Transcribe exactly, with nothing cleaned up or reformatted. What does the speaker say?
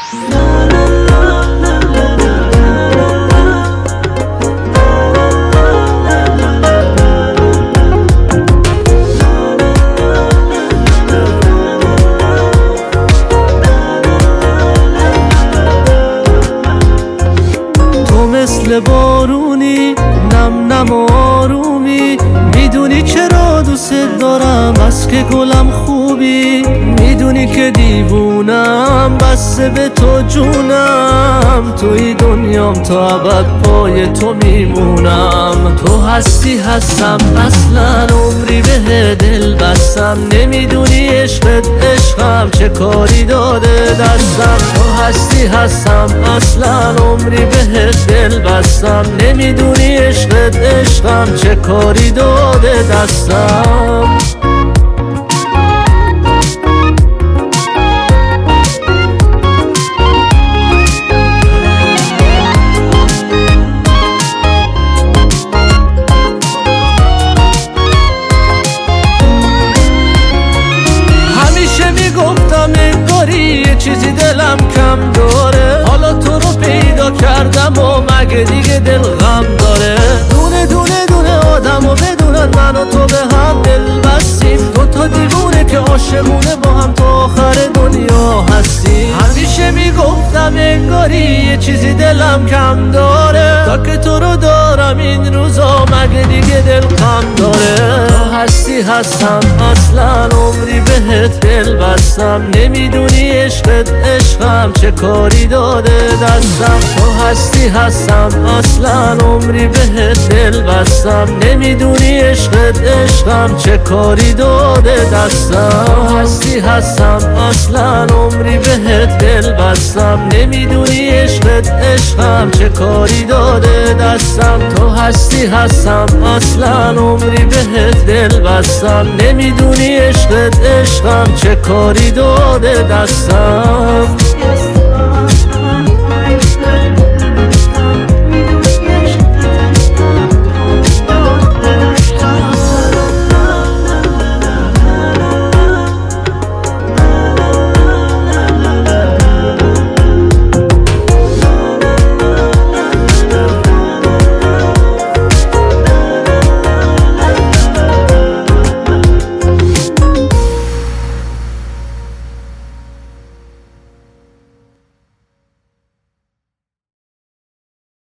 مثل بارونی نم نم آرومی، میدونی چرا دوست دارم بس که گلم خوبی، میدونی که دیوونم بسته به تو جونم، توی دنیام تا ابد پای تو میمونم. تو هستی هستم اصلا عمری به دل بستم، نمیدونی عشقت عشقم چه کاری داده دستم. تو هستی هستم اصلا عمری به دل بستم، نمیدونی عشقت عشقم چه کاری داده دستم. همیشه میگفتم انگاری یه چیزی دلم کم داره، حالا تو رو پیدا کردم و مگه دیگه دل غم داره. دونه دونه دونه آدم و بدونن من و تو به هم دل بستیم، دوتا دیوونه که عاشقونه با هم تا آخر دنیا هستیم. همیشه میگفتم انگاری یه چیزی دلم کم داره، تا که تو رو دارم این روزا مگه دیگه دل غم داره. تو هستی هستم اصلا عمری بهت دل بستم، نمیدونی عشقت عشقم چه کاری داده دستم. تو هستی هستم اصلا عمری بهت دل بستم، نمیدونی عشقت عشقم چه کاری داده دستم. تو هستی هستم اصلا عمری بهت دل بستم، نمیدونی عشقت عشقم چه کاری داده دستم. تو هستی هستم اصلا عمری بهت دل بستم، نمیدونی عشقت عشقم چه کاری داده دستم.